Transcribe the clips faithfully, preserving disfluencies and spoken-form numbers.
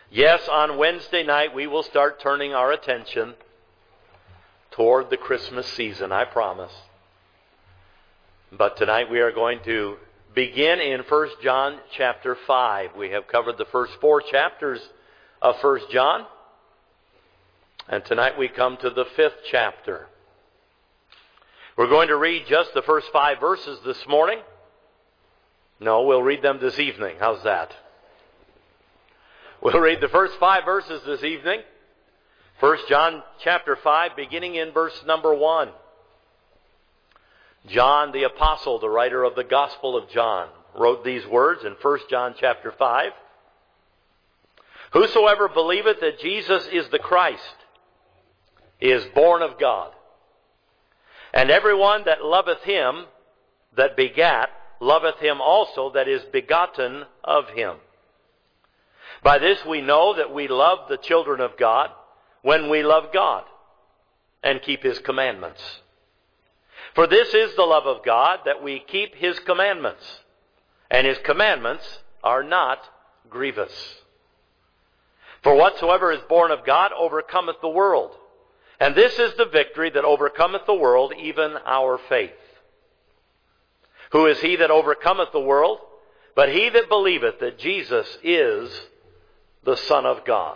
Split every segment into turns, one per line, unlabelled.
Yes, on Wednesday night we will start turning our attention toward the Christmas season, I promise. But tonight we are going to begin in First John chapter five. We have covered the first four chapters of First John. And tonight we come to the fifth chapter. We're going to read just the first five verses this morning. No, we'll read them this evening. How's that? We'll read the first five verses this evening. First John chapter five, beginning in verse number one. John the apostle, the writer of the Gospel of John, wrote these words in First John chapter five. Whosoever believeth that Jesus is the Christ is born of God. And everyone that loveth him that begat, loveth him also that is begotten of him. By this we know that we love the children of God, when we love God and keep his commandments. For this is the love of God, that we keep his commandments, and his commandments are not grievous. For whatsoever is born of God overcometh the world. And this is the victory that overcometh the world, even our faith. Who is he that overcometh the world? But he that believeth that Jesus is the Son of God.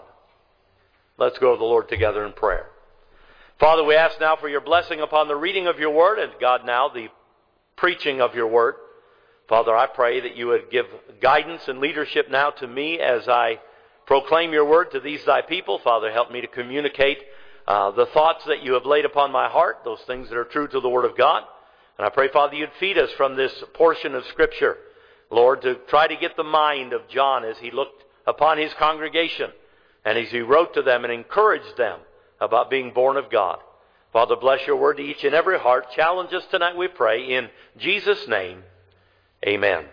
Let's go to the Lord together in prayer. Father, we ask now for your blessing upon the reading of your word, and God, now the preaching of your word. Father, I pray that you would give guidance and leadership now to me as I proclaim your word to these thy people. Father, help me to communicate uh, the thoughts that you have laid upon my heart, those things that are true to the word of God. And I pray, Father, you'd feed us from this portion of Scripture, Lord, to try to get the mind of John as he looked upon his congregation and as he wrote to them and encouraged them about being born of God. Father, bless your word to each and every heart. Challenge us tonight, we pray, in Jesus' name. Amen.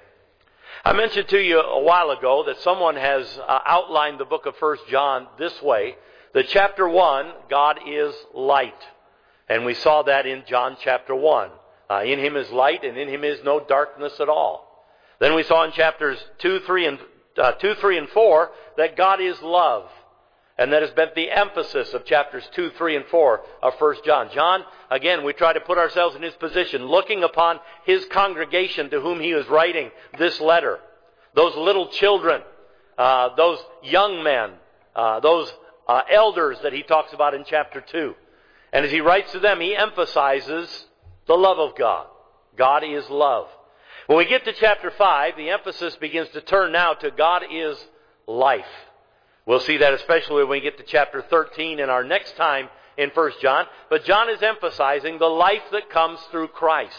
I mentioned to you a while ago that someone has uh, outlined the book of First John this way. The chapter one, God is light. And we saw that in John chapter one. Uh, in him is light, and in him is no darkness at all. Then we saw in chapters two, three, and uh, two, three, and four that God is love. And that has been the emphasis of chapters two, three, and four of First John. John, again, we try to put ourselves in his position, looking upon his congregation to whom he is writing this letter. Those little children, uh, those young men, uh, those uh, elders that he talks about in chapter two. And as he writes to them, he emphasizes the love of God. God is love. When we get to chapter five, the emphasis begins to turn now to God is life. We'll see that especially when we get to chapter thirteen in our next time in First John. But John is emphasizing the life that comes through Christ.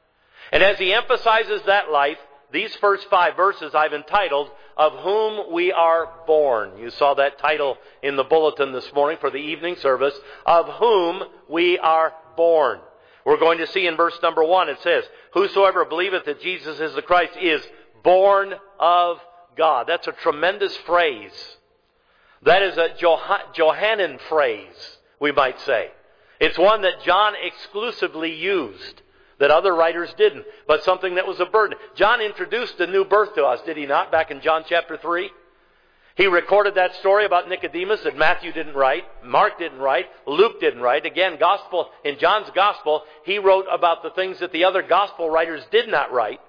And as he emphasizes that life, these first five verses I've entitled, Of Whom We Are Born. You saw that title in the bulletin this morning for the evening service. Of whom we are born. We're going to see in verse number one, it says, Whosoever believeth that Jesus is the Christ is born of God. That's a tremendous phrase. That is a Johannine phrase, we might say. It's one that John exclusively used, that other writers didn't, but something that was a burden. John introduced a new birth to us, did he not, back in John chapter three? He recorded that story about Nicodemus that Matthew didn't write, Mark didn't write, Luke didn't write. Again, gospel in John's gospel, he wrote about the things that the other gospel writers did not write.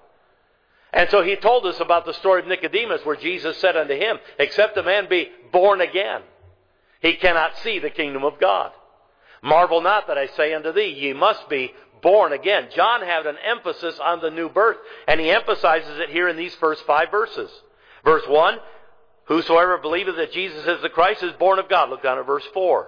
And so he told us about the story of Nicodemus, where Jesus said unto him, Except a man be born again, he cannot see the kingdom of God. Marvel not that I say unto thee, ye must be born again. John had an emphasis on the new birth, and he emphasizes it here in these first five verses. Verse one, Whosoever believeth that Jesus is the Christ is born of God. Look down at verse four.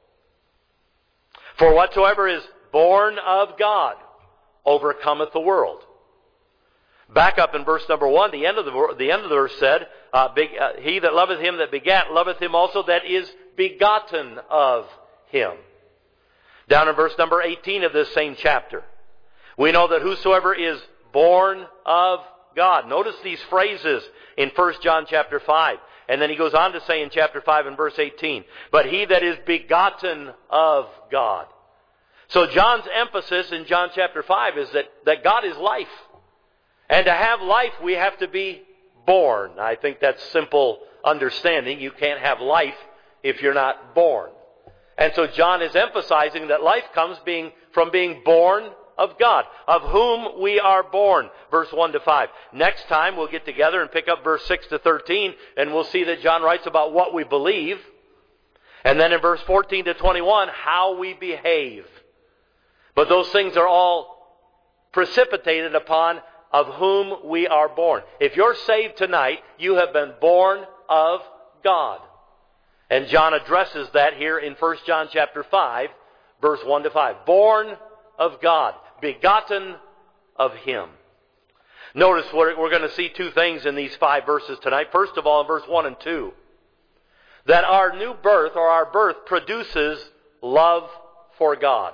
For whatsoever is born of God overcometh the world. Back up in verse number one, the end of the, the end of the verse said, uh, big, uh, He that loveth him that begat, loveth him also that is begotten of him. Down in verse number eighteen of this same chapter, we know that whosoever is born of God. Notice these phrases in First John chapter five. And then he goes on to say in chapter five and verse eighteen, But he that is begotten of God. So John's emphasis in John chapter five is that, that God is life. And to have life, we have to be born. I think that's simple understanding. You can't have life if you're not born. And so John is emphasizing that life comes being from being born of God, of whom we are born, verse one to five. Next time we'll get together and pick up verse six to thirteen, and we'll see that John writes about what we believe. And then in verse fourteen to twenty-one, how we behave. But those things are all precipitated upon of whom we are born. If you're saved tonight, you have been born of God. And John addresses that here in First John chapter five, verse one to five. Born of God, begotten of Him. Notice we're, we're going to see two things in these five verses tonight. First of all, in verse one and two, that our new birth or our birth produces love for God.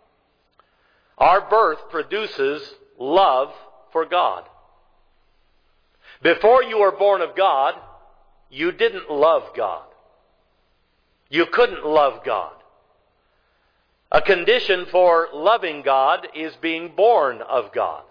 Our birth produces love for God. Before you were born of God, you didn't love God. You couldn't love God. A condition for loving God is being born of God.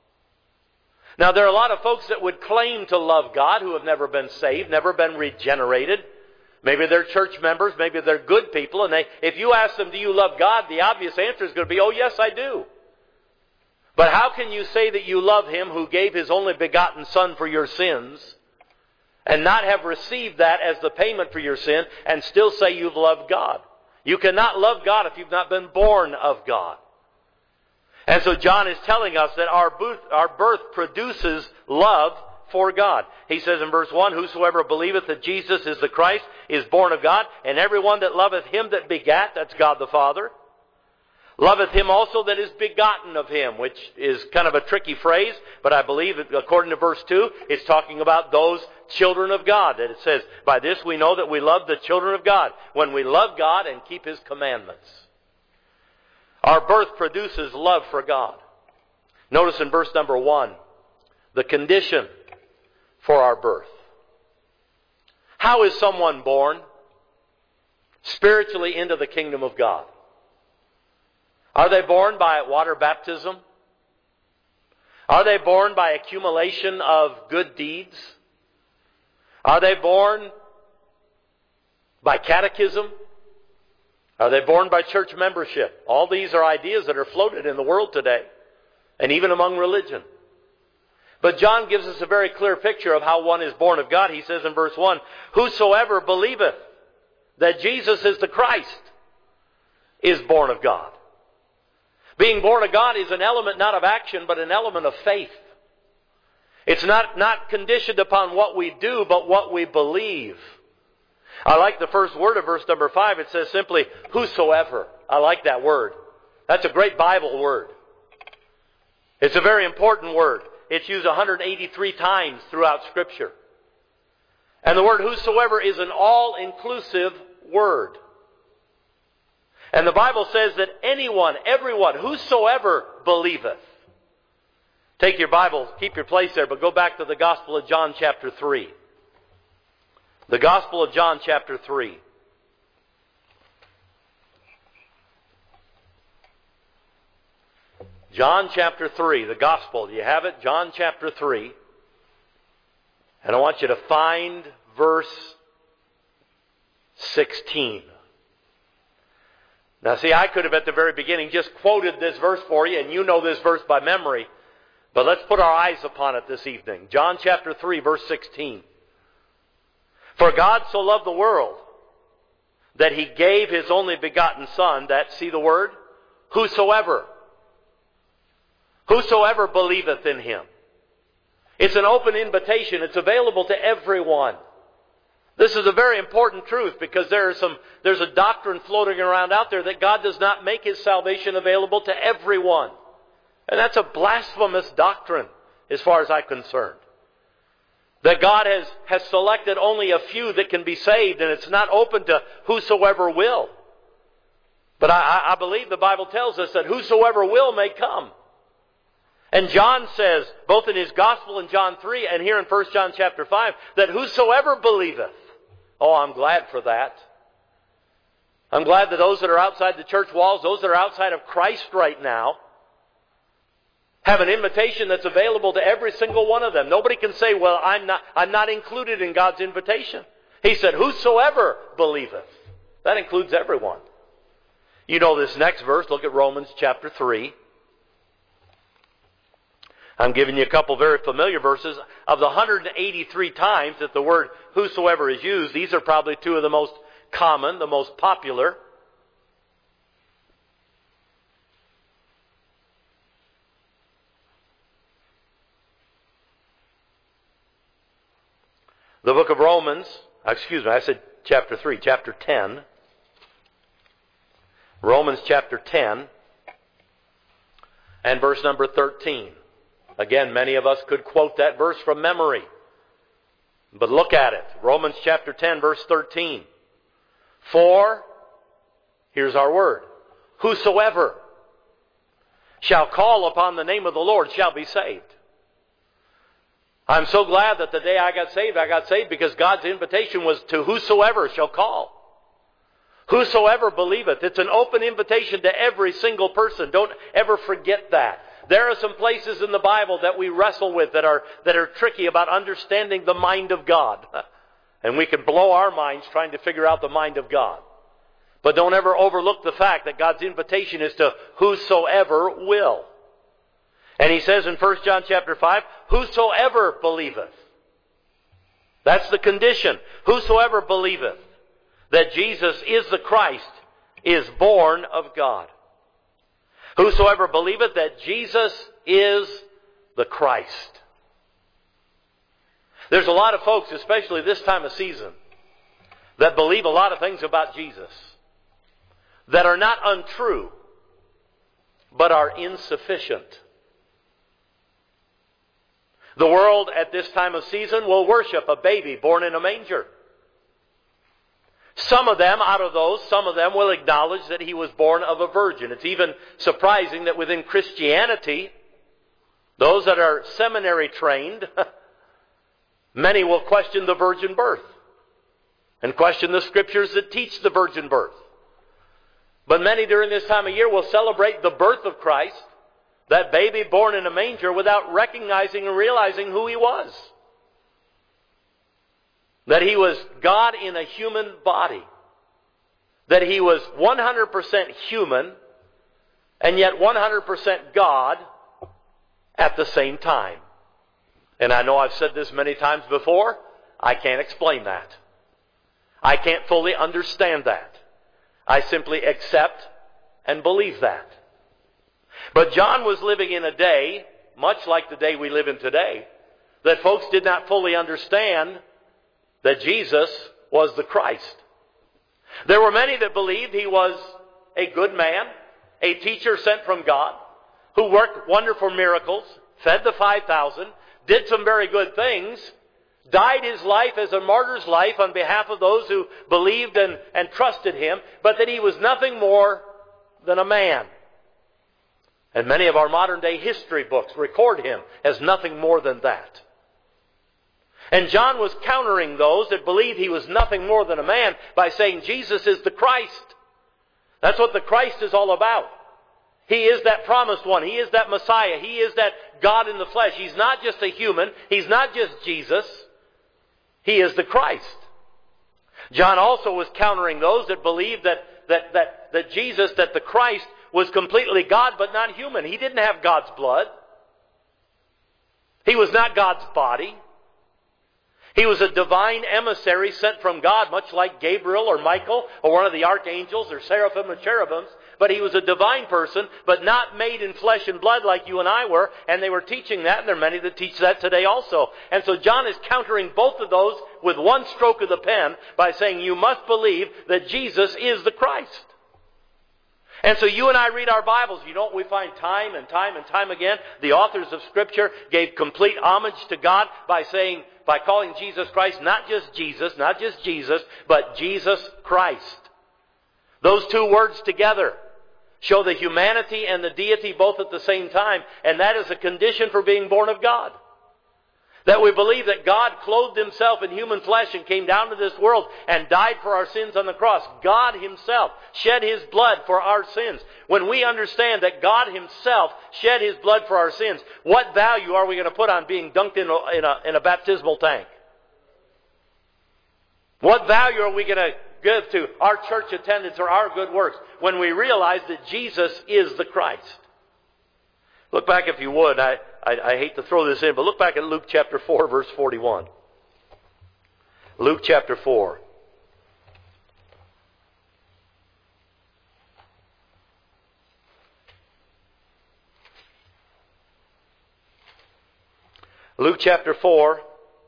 Now, there are a lot of folks that would claim to love God who have never been saved, never been regenerated. Maybe they're church members, maybe they're good people, and they, if you ask them, do you love God? The obvious answer is going to be, oh yes, I do. But how can you say that you love Him who gave His only begotten Son for your sins, and not have received that as the payment for your sin, and still say you've loved God? You cannot love God if you've not been born of God. And so John is telling us that our birth, our birth produces love for God. He says in verse one, whosoever believeth that Jesus is the Christ is born of God, and everyone that loveth Him that begat, that's God the Father, loveth Him also that is begotten of Him, which is kind of a tricky phrase, but I believe that according to verse two, it's talking about those children of God. That it says, by this we know that we love the children of God, when we love God and keep His commandments. Our birth produces love for God. Notice in verse number one, the condition for our birth. How is someone born spiritually into the kingdom of God? Are they born by water baptism? Are they born by accumulation of good deeds? Are they born by catechism? Are they born by church membership? All these are ideas that are floated in the world today, and even among religion. But John gives us a very clear picture of how one is born of God. He says in verse one, whosoever believeth that Jesus is the Christ is born of God. Being born of God is an element not of action, but an element of faith. It's not, not conditioned upon what we do, but what we believe. I like the first word of verse number five. It says simply, whosoever. I like that word. That's a great Bible word. It's a very important word. It's used one hundred eighty-three times throughout Scripture. And the word whosoever is an all-inclusive word. And the Bible says that anyone, everyone, whosoever believeth. Take your Bible, keep your place there, but go back to the Gospel of John chapter three. The Gospel of John chapter three. John chapter three, the Gospel. Do you have it? John chapter three. And I want you to find verse sixteen. Now see, I could have at the very beginning just quoted this verse for you, and you know this verse by memory. But let's put our eyes upon it this evening. John chapter three, verse sixteen. For God so loved the world that He gave His only begotten Son, that, see the word? Whosoever. Whosoever believeth in Him. It's an open invitation. It's available to everyone. This is a very important truth, because there are some, there's a doctrine floating around out there that God does not make His salvation available to everyone. And that's a blasphemous doctrine as far as I'm concerned. That God has, has selected only a few that can be saved, and it's not open to whosoever will. But I, I believe the Bible tells us that whosoever will may come. And John says, both in his Gospel in John three and here in First John chapter five, that whosoever believeth. Oh, I'm glad for that. I'm glad that those that are outside the church walls, those that are outside of Christ right now, have an invitation that's available to every single one of them. Nobody can say, well, I'm not, I'm not included in God's invitation. He said, whosoever believeth. That includes everyone. You know this next verse. Look at Romans chapter three. I'm giving you a couple very familiar verses. Of the one hundred eighty-three times that the word whosoever is used, these are probably two of the most common, the most popular. The book of Romans, excuse me, I said chapter three, chapter ten. Romans chapter ten and verse number thirteen. Again, many of us could quote that verse from memory. But look at it. Romans chapter ten, verse thirteen. For, here's our word, whosoever shall call upon the name of the Lord shall be saved. I'm so glad that the day I got saved, I got saved because God's invitation was to whosoever shall call. Whosoever believeth. It's an open invitation to every single person. Don't ever forget that. There are some places in the Bible that we wrestle with that are, that are tricky about understanding the mind of God. And we can blow our minds trying to figure out the mind of God. But don't ever overlook the fact that God's invitation is to whosoever will. And he says in First John chapter five, whosoever believeth. That's the condition. Whosoever believeth that Jesus is the Christ is born of God. Whosoever believeth that Jesus is the Christ. There's a lot of folks, especially this time of season, that believe a lot of things about Jesus that are not untrue, but are insufficient. The world at this time of season will worship a baby born in a manger. Some of them, out of those, some of them will acknowledge that he was born of a virgin. It's even surprising that within Christianity, those that are seminary trained, many will question the virgin birth and question the scriptures that teach the virgin birth. But many during this time of year will celebrate the birth of Christ, that baby born in a manger, without recognizing and realizing who he was. That he was God in a human body. That he was one hundred percent human and yet one hundred percent God at the same time. And I know I've said this many times before. I can't explain that. I can't fully understand that. I simply accept and believe that. But John was living in a day, much like the day we live in today, that folks did not fully understand that Jesus was the Christ. There were many that believed he was a good man, a teacher sent from God, who worked wonderful miracles, fed the five thousand, did some very good things, died his life as a martyr's life on behalf of those who believed and, and trusted him, but that he was nothing more than a man. And many of our modern day history books record him as nothing more than that. And John was countering those that believed he was nothing more than a man by saying Jesus is the Christ. That's what the Christ is all about. He is that promised one. He is that Messiah. He is that God in the flesh. He's not just a human. He's not just Jesus. He is the Christ. John also was countering those that believed that, that, that, that Jesus, that the Christ was completely God but not human. He didn't have God's blood. He was not God's body. He was a divine emissary sent from God, much like Gabriel or Michael or one of the archangels or seraphim or cherubims. But he was a divine person, but not made in flesh and blood like you and I were. And they were teaching that, and there are many that teach that today also. And so John is countering both of those with one stroke of the pen by saying you must believe that Jesus is the Christ. And so you and I read our Bibles. You know what we find time and time and time again? The authors of Scripture gave complete homage to God by saying, by calling Jesus Christ not just Jesus, not just Jesus, but Jesus Christ. Those two words together show the humanity and the deity both at the same time. And that is a condition for being born of God. That we believe that God clothed himself in human flesh and came down to this world and died for our sins on the cross. God himself shed his blood for our sins. When we understand that God himself shed his blood for our sins, what value are we going to put on being dunked in a, in a, in a baptismal tank? What value are we going to give to our church attendance or our good works when we realize that Jesus is the Christ? Look back, if you would. I, I, I hate to throw this in, but look back at Luke chapter four, verse forty-one. Luke chapter four. Luke chapter four.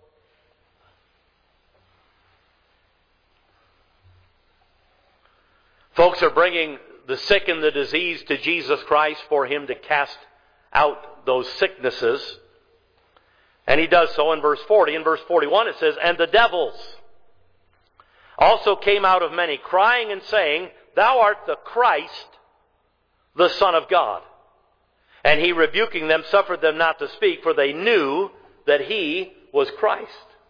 Folks are bringing the sick and the diseased to Jesus Christ for Him to cast out those sicknesses. And He does so in verse forty. In verse forty-one it says, "And the devils also came out of many, crying and saying, Thou art the Christ, the Son of God. And He, rebuking them, suffered them not to speak, for they knew that He was Christ."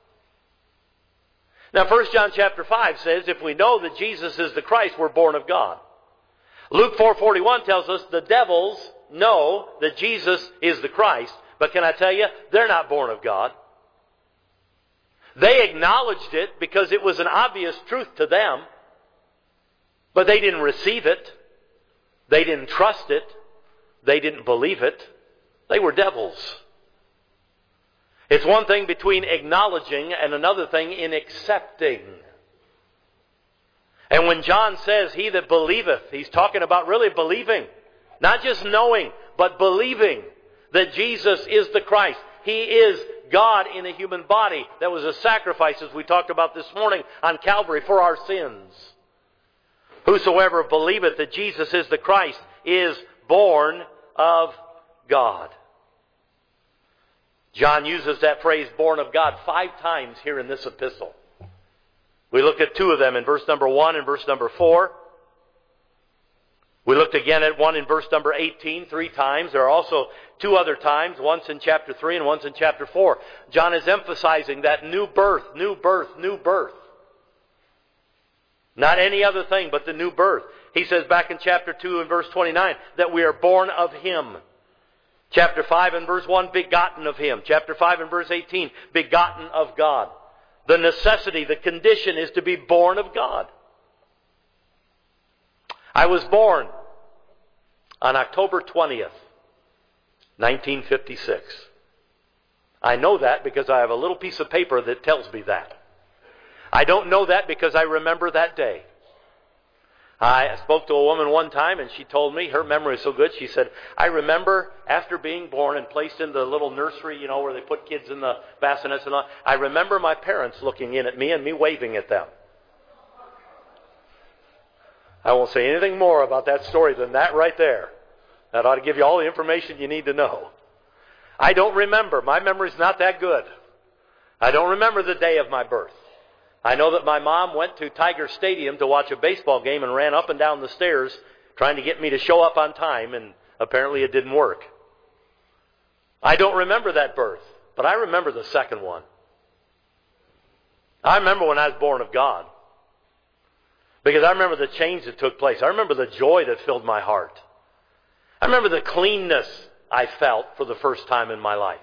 Now, First John chapter five says, if we know that Jesus is the Christ, we're born of God. Luke four forty-one tells us the devils know that Jesus is the Christ, but can I tell you, they're not born of God. They acknowledged it because it was an obvious truth to them, but they didn't receive it. They didn't trust it. They didn't believe it. They were devils. It's one thing between acknowledging and another thing in accepting. And when John says, "He that believeth," he's talking about really believing. Not just knowing, but believing that Jesus is the Christ. He is God in a human body. That was a sacrifice, as we talked about this morning, on Calvary for our sins. Whosoever believeth that Jesus is the Christ is born of God. John uses that phrase, born of God, five times here in this epistle. We looked at two of them in verse number one and verse number four. We looked again at one in verse number eighteen, three times. There are also two other times, once in chapter three and once in chapter four. John is emphasizing that new birth, new birth, new birth. Not any other thing but the new birth. He says back in chapter two and verse twenty-nine that we are born of Him. Chapter five and verse one, begotten of Him. Chapter five and verse eighteen, begotten of God. The necessity, the condition is to be born of God. I was born on October twentieth, nineteen fifty-six. I know that because I have a little piece of paper that tells me that. I don't know that because I remember that day. I spoke to a woman one time and she told me, her memory is so good, she said, I remember after being born and placed in the little nursery, you know, where they put kids in the bassinets and all, I remember my parents looking in at me and me waving at them. I won't say anything more about that story than that right there. That ought to give you all the information you need to know. I don't remember. My memory's not that good. I don't remember the day of my birth. I know that my mom went to Tiger Stadium to watch a baseball game and ran up and down the stairs trying to get me to show up on time, and apparently it didn't work. I don't remember that birth, but I remember the second one. I remember when I was born of God. Because I remember the change that took place. I remember the joy that filled my heart. I remember the cleanness I felt for the first time in my life.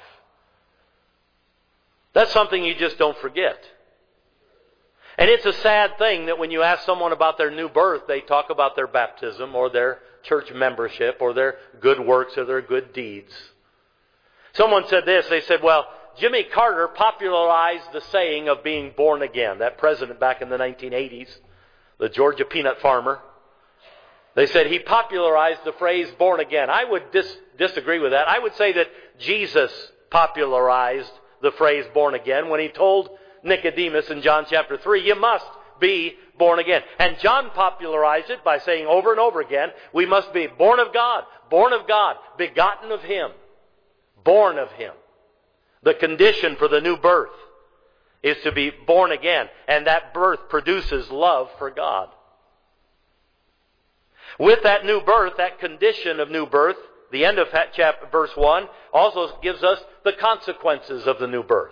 That's something you just don't forget. And it's a sad thing that when you ask someone about their new birth, they talk about their baptism or their church membership or their good works or their good deeds. Someone said this, they said, well, Jimmy Carter popularized the saying of being born again. That president back in the nineteen eighties, the Georgia peanut farmer. They said he popularized the phrase born again. I would dis- disagree with that. I would say that Jesus popularized the phrase born again when He told Nicodemus in John chapter three, you must be born again. And John popularized it by saying over and over again, we must be born of God, born of God, begotten of Him, born of Him. The condition for the new birth is to be born again. And that birth produces love for God. With that new birth, that condition of new birth, the end of chapter verse one also gives us the consequences of the new birth.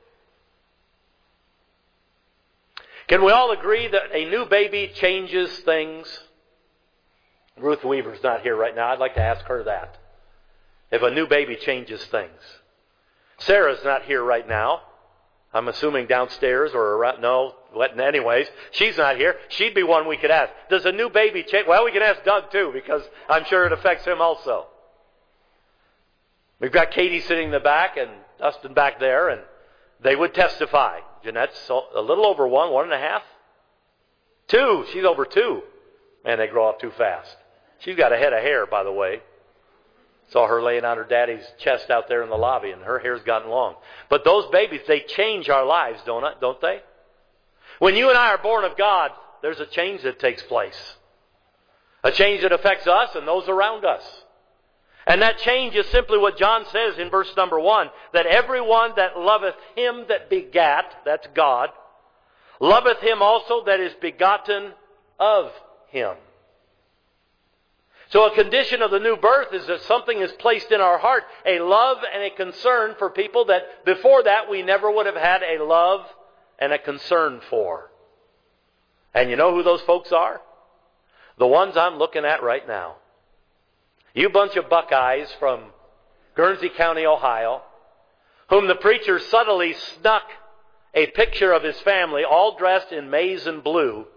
Can we all agree that a new baby changes things? Ruth Weaver's not here right now. I'd like to ask her that. If a new baby changes things. Sarah's not here right now. I'm assuming downstairs or around. No, anyways, she's not here. She'd be one we could ask. Does a new baby change? Well, we can ask Doug too, because I'm sure it affects him also. We've got Katie sitting in the back and Dustin back there, and they would testify. Jeanette's a little over one, one and a half. Two. She's over two. Man, they grow up too fast. She's got a head of hair, by the way. Saw her laying on her daddy's chest out there in the lobby, and her hair's gotten long. But those babies, they change our lives, don't it? Don't they? When you and I are born of God, there's a change that takes place. A change that affects us and those around us. And that change is simply what John says in verse number one, that everyone that loveth him that begat, that's God, loveth him also that is begotten of him. So a condition of the new birth is that something is placed in our heart, a love and a concern for people that before that we never would have had a love and a concern for. And you know who those folks are? The ones I'm looking at right now. You bunch of Buckeyes from Guernsey County, Ohio, whom the preacher subtly snuck a picture of his family, all dressed in maize and blue,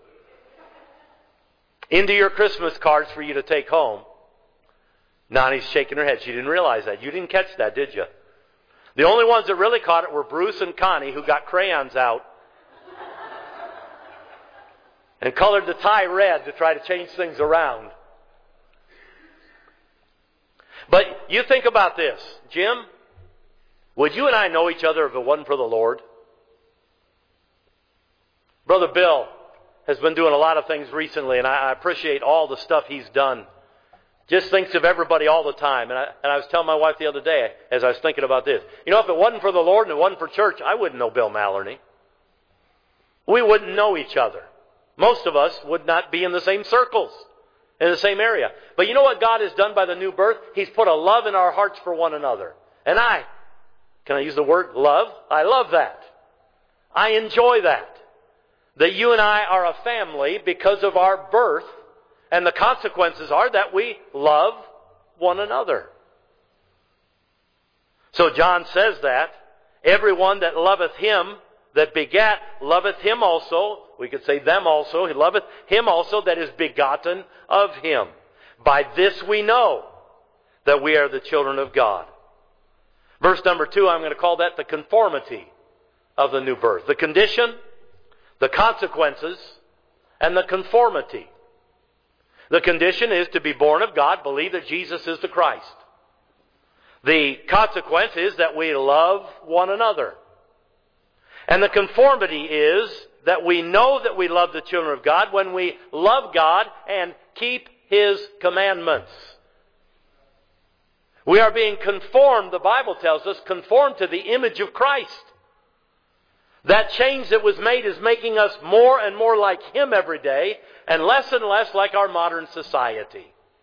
into your Christmas cards for you to take home. Nani's shaking her head. She didn't realize that. You didn't catch that, did you? The only ones that really caught it were Bruce and Connie, who got crayons out and colored the tie red to try to change things around. But you think about this. Jim, would you and I know each other if it wasn't for the Lord? Brother Bill has been doing a lot of things recently, and I appreciate all the stuff he's done. Just thinks of everybody all the time. And I, and I was telling my wife the other day, as I was thinking about this, you know, if it wasn't for the Lord and it wasn't for church, I wouldn't know Bill Maloney. We wouldn't know each other. Most of us would not be in the same circles, in the same area. But you know what God has done by the new birth? He's put a love in our hearts for one another. And I, can I use the word love? I love that. I enjoy that. That you and I are a family because of our birth. And the consequences are that we love one another. So John says that. Everyone that loveth him that begat loveth him also. We could say them also. He loveth him also that is begotten of him. By this we know that we are the children of God. Verse number two, I'm going to call that the conformity of the new birth. The condition, the consequences, and the conformity. The condition is to be born of God, believe that Jesus is the Christ. The consequence is that we love one another. And the conformity is that we know that we love the children of God when we love God and keep His commandments. We are being conformed, the Bible tells us, conformed to the image of Christ. That change that was made is making us more and more like Him every day and less and less like our modern society.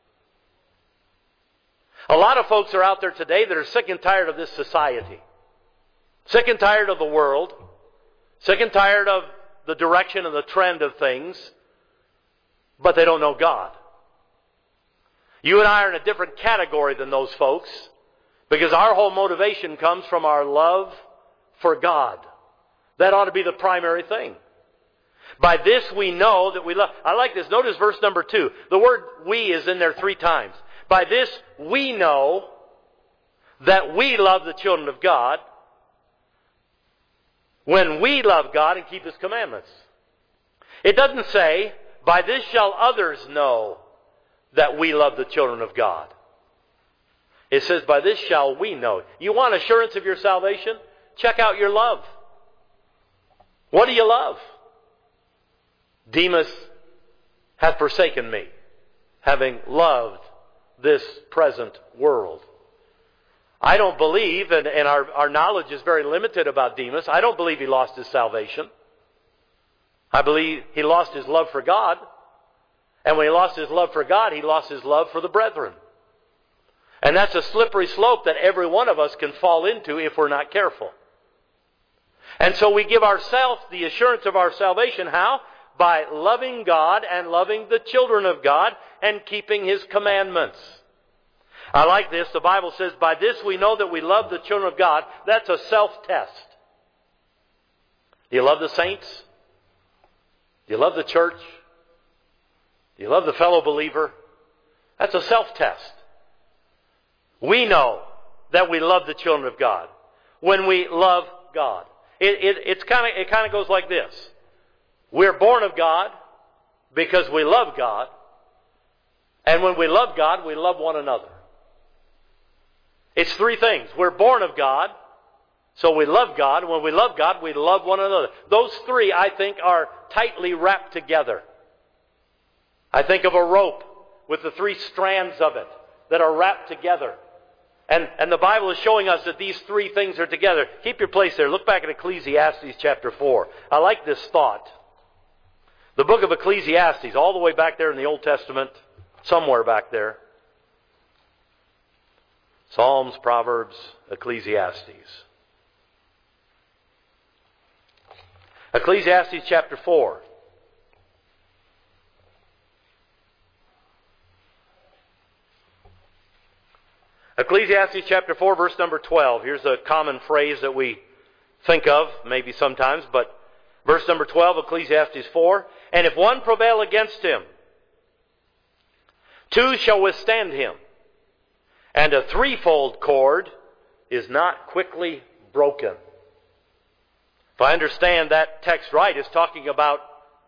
A lot of folks are out there today that are sick and tired of this society. Sick and tired of the world. Sick and tired of the direction and the trend of things. But they don't know God. You and I are in a different category than those folks because our whole motivation comes from our love for God. That ought to be the primary thing. By this we know that we love. I like this. Notice verse number two. The word we is in there three times. By this we know that we love the children of God when we love God and keep His commandments. It doesn't say, by this shall others know that we love the children of God. It says, by this shall we know. You want assurance of your salvation? Check out your love. What do you love? Demas hath forsaken me, having loved this present world. I don't believe, and, and our, our knowledge is very limited about Demas, I don't believe he lost his salvation. I believe he lost his love for God. And when he lost his love for God, he lost his love for the brethren. And that's a slippery slope that every one of us can fall into if we're not careful. And so we give ourselves the assurance of our salvation. How? By loving God and loving the children of God and keeping His commandments. I like this. The Bible says, by this we know that we love the children of God. That's a self-test. Do you love the saints? Do you love the church? Do you love the fellow believer? That's a self-test. We know that we love the children of God when we love God. It, it, it's kind of, it kind of goes like this. We're born of God because we love God. And when we love God, we love one another. It's three things. We're born of God, so we love God. And when we love God, we love one another. Those three, I think, are tightly wrapped together. I think of a rope with the three strands of it that are wrapped together. And, and the Bible is showing us that these three things are together. Keep your place there. Look back at Ecclesiastes chapter four. I like this thought. The book of Ecclesiastes, all the way back there in the Old Testament, somewhere back there. Psalms, Proverbs, Ecclesiastes. Ecclesiastes chapter four. Ecclesiastes chapter four, verse number twelve. Here's a common phrase that we think of, maybe sometimes, but verse number twelve, Ecclesiastes four. And if one prevail against him, two shall withstand him, and a threefold cord is not quickly broken. If I understand that text right, it's talking about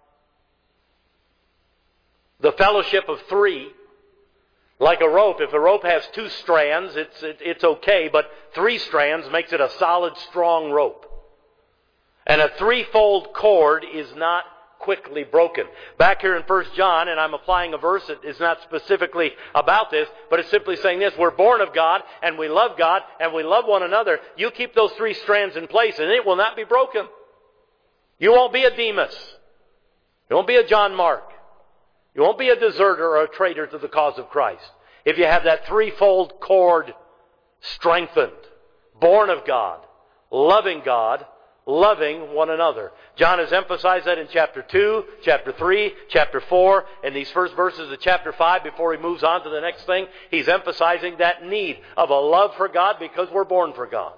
the fellowship of three. Like a rope, if a rope has two strands, it's, it, it's okay, but three strands makes it a solid, strong rope. And a threefold cord is not quickly broken. Back here in First John, and I'm applying a verse that is not specifically about this, but it's simply saying this: we're born of God, and we love God, and we love one another. You keep those three strands in place, and it will not be broken. You won't be a Demas. You won't be a John Mark. You won't be a deserter or a traitor to the cause of Christ if you have that threefold cord strengthened. Born of God, loving God, loving one another. John has emphasized that in chapter two, chapter three, chapter four, and these first verses of chapter five before he moves on to the next thing. He's emphasizing that need of a love for God because we're born for God.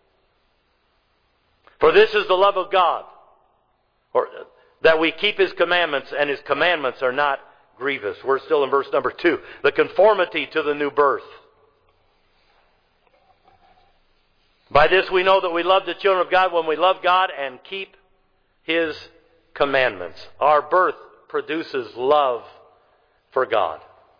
For this is the love of God, or that we keep His commandments, and His commandments are not grievous. We're still in verse number two. The conformity to the new birth. By this we know that we love the children of God when we love God and keep His commandments. Our birth produces love for God.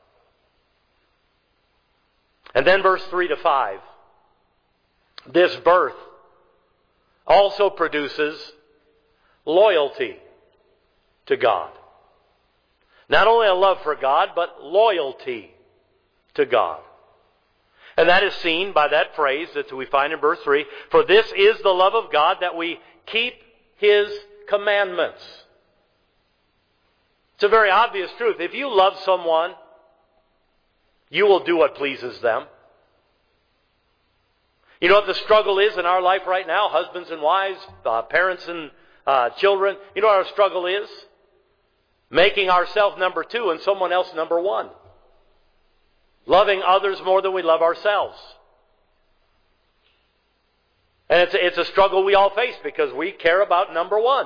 And then verse three to five. This birth also produces loyalty to God. Not only a love for God, but loyalty to God. And that is seen by that phrase that we find in verse three. For this is the love of God, that we keep His commandments. It's a very obvious truth. If you love someone, you will do what pleases them. You know what the struggle is in our life right now? Husbands and wives, uh, parents and uh, children. You know what our struggle is? Making ourselves number two and someone else number one. Loving others more than we love ourselves. And it's a, it's a struggle we all face because we care about number one.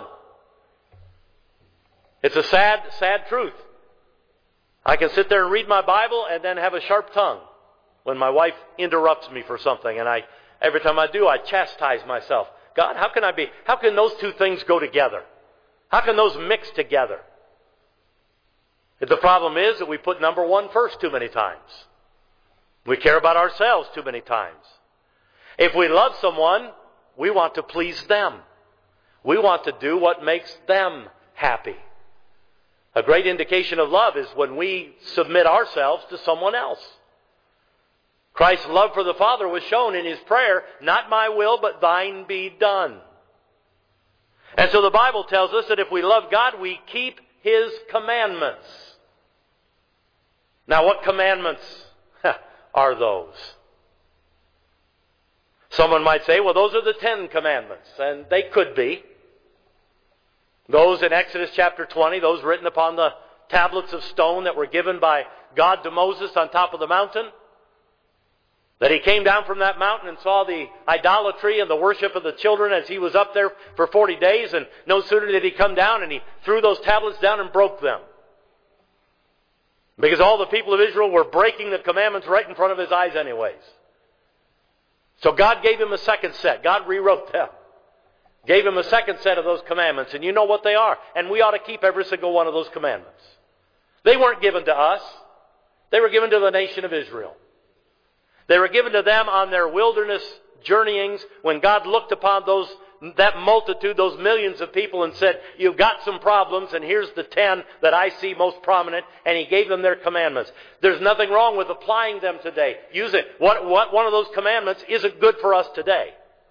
It's a sad, sad truth. I can sit there and read my Bible and then have a sharp tongue when my wife interrupts me for something. And I, every time I do, I chastise myself. God, how can I be, how can those two things go together? How can those mix together? The problem is that we put number one first too many times. We care about ourselves too many times. If we love someone, we want to please them. We want to do what makes them happy. A great indication of love is when we submit ourselves to someone else. Christ's love for the Father was shown in His prayer, not my will, but thine be done. And so the Bible tells us that if we love God, we keep His commandments. Now, what commandments are those? Someone might say, well, those are the Ten Commandments. And they could be. Those in Exodus chapter twenty, those written upon the tablets of stone that were given by God to Moses on top of the mountain. That he came down from that mountain and saw the idolatry and the worship of the children as he was up there for forty days, and no sooner did he come down and he threw those tablets down and broke them. Because all the people of Israel were breaking the commandments right in front of his eyes anyways. So God gave him a second set. God rewrote them. Gave him a second set of those commandments, and you know what they are. And we ought to keep every single one of those commandments. They weren't given to us. They were given to the nation of Israel. They were given to them on their wilderness journeyings when God looked upon those that multitude, those millions of people, and said, you've got some problems, and here's the ten that I see most prominent, and He gave them their commandments. There's nothing wrong with applying them today. Use it. What, what one of those commandments isn't good for us today?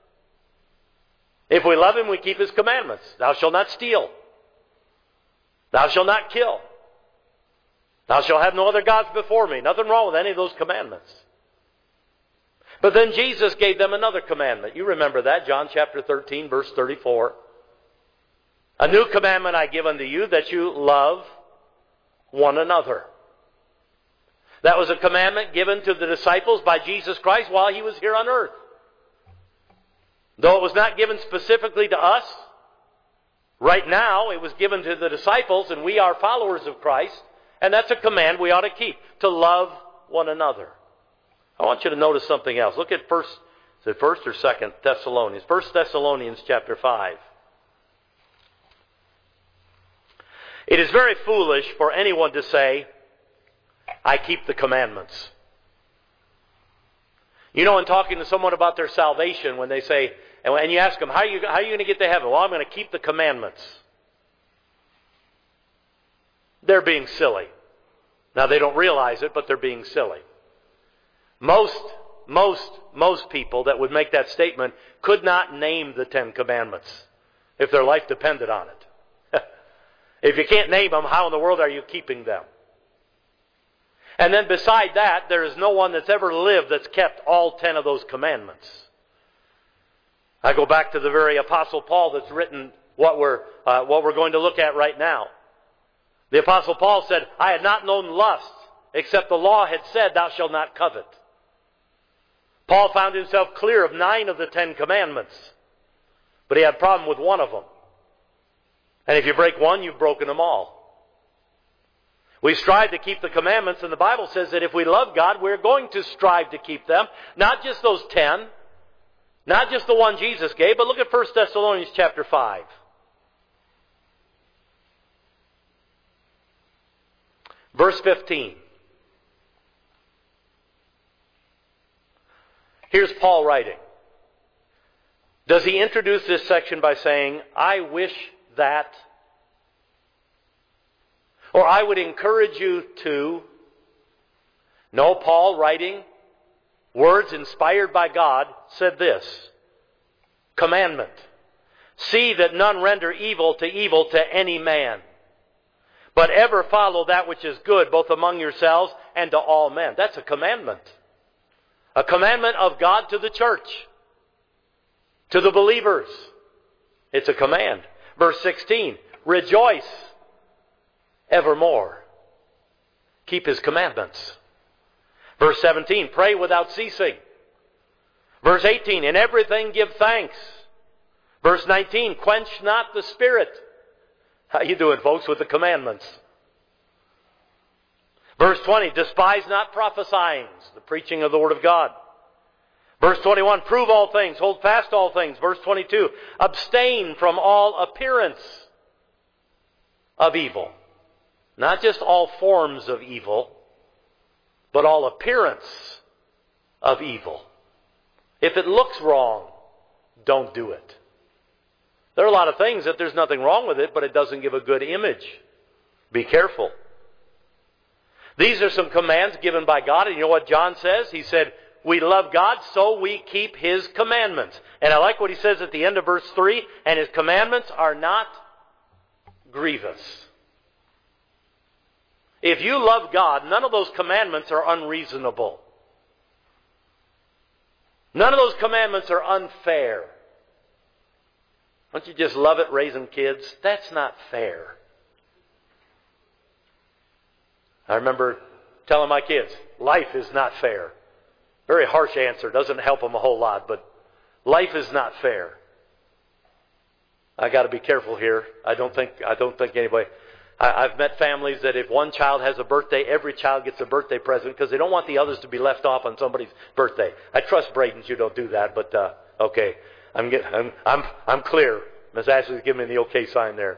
If we love Him, we keep His commandments. Thou shalt not steal. Thou shalt not kill. Thou shalt have no other gods before me. Nothing wrong with any of those commandments. But then Jesus gave them another commandment. You remember that, John chapter thirteen, verse thirty-four. A new commandment I give unto you, that you love one another. That was a commandment given to the disciples by Jesus Christ while He was here on earth. Though it was not given specifically to us, right now it was given to the disciples, and we are followers of Christ, and that's a command we ought to keep, to love one another. I want you to notice something else. Look at first, is it first or second Thessalonians? First Thessalonians chapter five. It is very foolish for anyone to say, I keep the commandments. You know, in talking to someone about their salvation, when they say, and you ask them, how are you, how are you going to get to heaven? Well, I'm going to keep the commandments. They're being silly. Now, they don't realize it, but they're being silly. Most, most, most people that would make that statement could not name the Ten Commandments if their life depended on it. If you can't name them, how in the world are you keeping them? And then beside that, there is no one that's ever lived that's kept all ten of those commandments. I go back to the very Apostle Paul that's written what we're, uh, what we're going to look at right now. The Apostle Paul said, I had not known lust, except the law had said, thou shalt not covet. Paul found himself clear of nine of the Ten Commandments, but he had a problem with one of them. And if you break one, you've broken them all. We strive to keep the commandments, and the Bible says that if we love God, we're going to strive to keep them. Not just those ten, not just the one Jesus gave, but look at First Thessalonians chapter five. Verse fifteen. Here's Paul writing. Does he introduce this section by saying, I wish that, or I would encourage you to? No, Paul, writing words inspired by God, said this, commandment. See that none render evil to evil to any man, but ever follow that which is good, both among yourselves and to all men. That's a commandment. A commandment of God to the church, to the believers. It's a command. Verse sixteen, rejoice evermore. Keep His commandments. Verse seventeen, pray without ceasing. Verse eighteen, in everything give thanks. Verse nineteen, quench not the spirit. How you doing, folks, with the commandments? Verse twenty, despise not prophesying, the preaching of the Word of God. Verse twenty-one, prove all things, hold fast all things. Verse twenty-two, abstain from all appearance of evil. Not just all forms of evil, but all appearance of evil. If it looks wrong, don't do it. There are a lot of things that there's nothing wrong with it, but it doesn't give a good image. Be careful. These are some commands given by God, and you know what John says? He said, we love God, so we keep His commandments. And I like what he says at the end of verse three, and His commandments are not grievous. If you love God, none of those commandments are unreasonable. None of those commandments are unfair. Don't you just love it raising kids? That's not fair. I remember telling my kids, life is not fair. Very harsh answer. Doesn't help them a whole lot, but life is not fair. I got to be careful here. I don't think I don't think anybody. I, I've met families that if one child has a birthday, every child gets a birthday present because they don't want the others to be left off on somebody's birthday. I trust Braden's you don't do that, but uh, okay, I'm getting, I'm I'm I'm clear. Miss Ashley's giving me the okay sign there.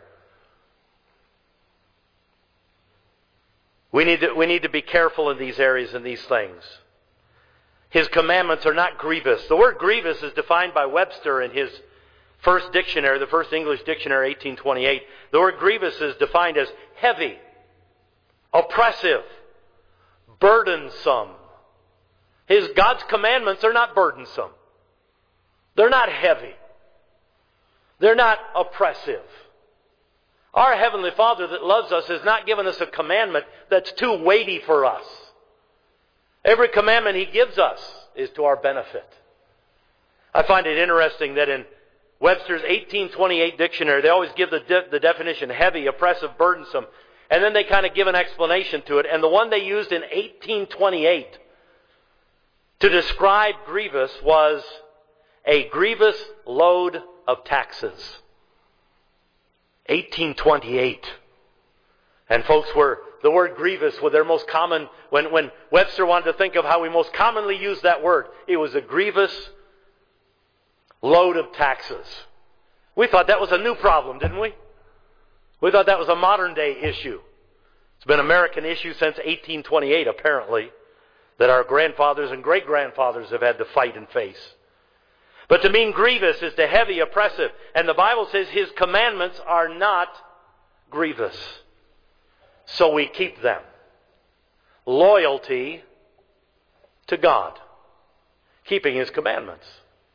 We need to we need to be careful in these areas and these things. His commandments are not grievous. The word grievous is defined by Webster in his first dictionary, the first English dictionary, eighteen twenty-eight. The word grievous is defined as heavy, oppressive, burdensome. His God's commandments are not burdensome. They're not heavy. They're not oppressive. Our Heavenly Father that loves us has not given us a commandment that's too weighty for us. Every commandment He gives us is to our benefit. I find it interesting that in Webster's eighteen twenty-eight dictionary, they always give the, de- the definition heavy, oppressive, burdensome, and then they kind of give an explanation to it. And the one they used in eighteen twenty-eight to describe grievous was a grievous load of taxes. eighteen twenty-eight. And folks were, the word grievous was their most common, when, when Webster wanted to think of how we most commonly use that word, it was a grievous load of taxes. We thought that was a new problem, didn't we? We thought that was a modern day issue. It's been an American issue since eighteen twenty-eight, apparently, that our grandfathers and great-grandfathers have had to fight and face. But to mean grievous is to heavy, oppressive. And the Bible says His commandments are not grievous. So we keep them. Loyalty to God. Keeping His commandments.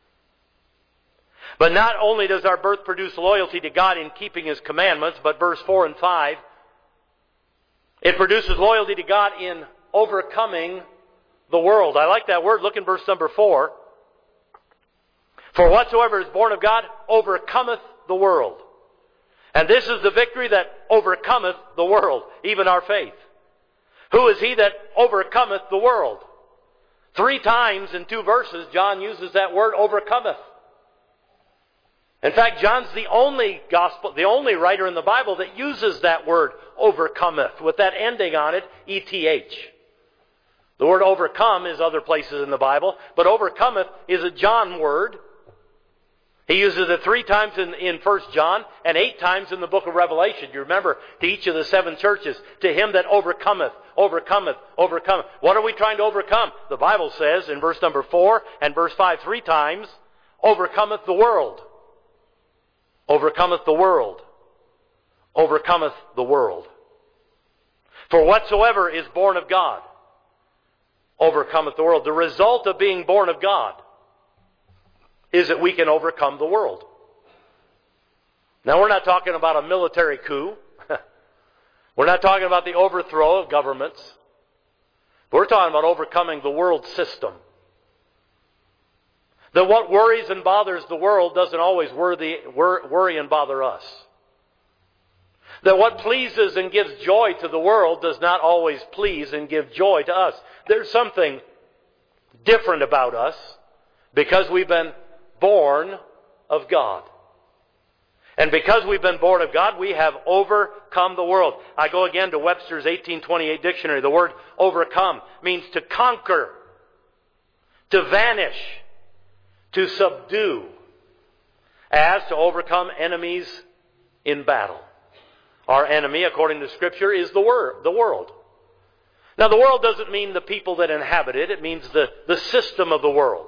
But not only does our birth produce loyalty to God in keeping His commandments, but verse four and five, it produces loyalty to God in overcoming the world. I like that word. Look in verse number four. For whatsoever is born of God overcometh the world. And this is the victory that overcometh the world, even our faith. Who is He that overcometh the world? Three times in two verses, John uses that word overcometh. In fact, John's the only gospel, the only writer in the Bible that uses that word overcometh, with that ending on it, E T H. The word overcome is other places in the Bible, but overcometh is a John word. He uses it three times in, in First John and eight times in the book of Revelation. You remember, to each of the seven churches, to him that overcometh, overcometh, overcometh. What are we trying to overcome? The Bible says in verse number four and verse five three times, overcometh the world. Overcometh the world. Overcometh the world. For whatsoever is born of God overcometh the world. The result of being born of God is that we can overcome the world. Now, we're not talking about a military coup. We're not talking about the overthrow of governments. We're talking about overcoming the world system. That what worries and bothers the world doesn't always worry, worry and bother us. That what pleases and gives joy to the world does not always please and give joy to us. There's something different about us because we've been born of God. And because we've been born of God, we have overcome the world. I go again to Webster's eighteen twenty-eight dictionary. The word overcome means to conquer, to vanish, to subdue, as to overcome enemies in battle. Our enemy, according to Scripture, is the wor- the world. Now, the world doesn't mean the people that inhabit it. It means the, the system of the world.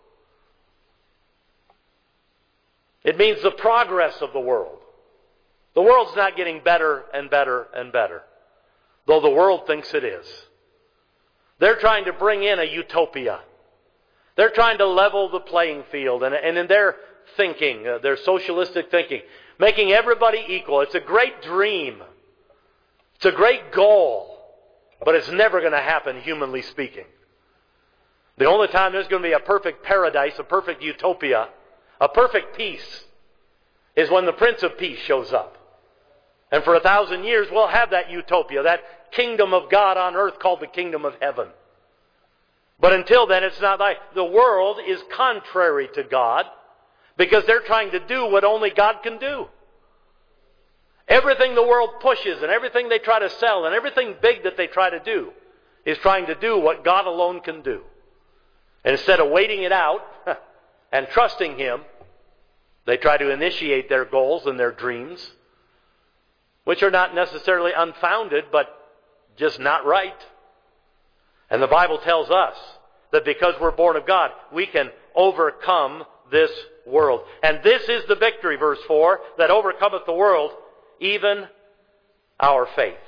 It means the progress of the world. The world's not getting better and better and better, though the world thinks it is. They're trying to bring in a utopia. They're trying to level the playing field, and, and in their thinking, uh, their socialistic thinking, making everybody equal. It's a great dream. It's a great goal, but it's never going to happen, humanly speaking. The only time there's going to be a perfect paradise, a perfect utopia, a perfect peace, is when the Prince of Peace shows up. And for a thousand years, we'll have that utopia, that kingdom of God on earth called the kingdom of heaven. But until then, it's not like the world is contrary to God because they're trying to do what only God can do. Everything the world pushes and everything they try to sell and everything big that they try to do is trying to do what God alone can do. And instead of waiting it out and trusting Him, they try to initiate their goals and their dreams, which are not necessarily unfounded, but just not right. And the Bible tells us that because we're born of God, we can overcome this world. And this is the victory, verse four, that overcometh the world, even our faith.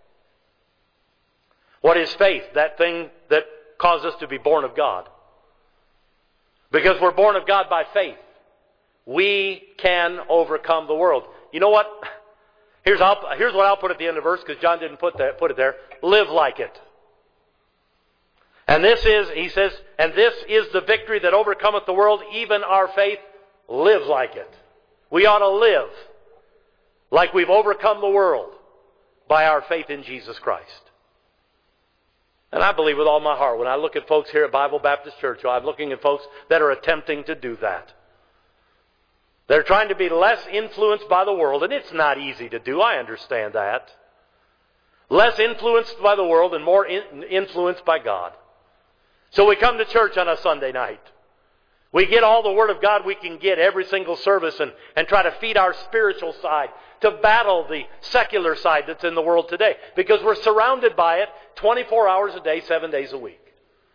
What is faith? That thing that caused us to be born of God. Because we're born of God by faith, we can overcome the world. You know what? Here's, I'll, here's what I'll put at the end of the verse, because John didn't put that, put it there. Live like it. And this is, he says, and this is the victory that overcometh the world, even our faith. Live like it. We ought to live like we've overcome the world by our faith in Jesus Christ. And I believe with all my heart, when I look at folks here at Bible Baptist Church, I'm looking at folks that are attempting to do that. They're trying to be less influenced by the world, and it's not easy to do. I understand that. Less influenced by the world and more in, influenced by God. So we come to church on a Sunday night. We get all the Word of God we can get every single service and, and try to feed our spiritual side to battle the secular side that's in the world today. Because we're surrounded by it twenty-four hours a day, seven days a week.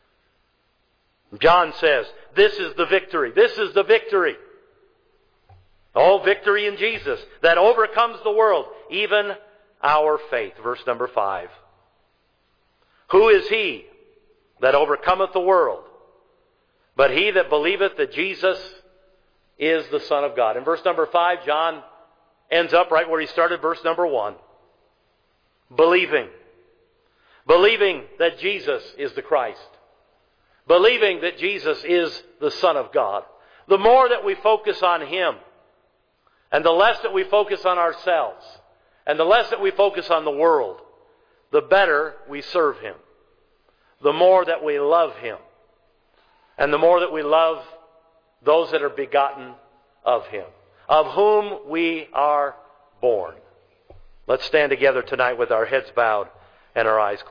John says, this is the victory. This is the victory. Oh, victory in Jesus that overcomes the world, even our faith. Verse number five. Who is he that overcometh the world, but he that believeth that Jesus is the Son of God? In verse number five, John ends up right where he started, verse number one. Believing. Believing that Jesus is the Christ. Believing that Jesus is the Son of God. The more that we focus on Him, and the less that we focus on ourselves, and the less that we focus on the world, the better we serve Him. The more that we love Him. And the more that we love those that are begotten of Him, of whom we are born. Let's stand together tonight with our heads bowed and our eyes closed.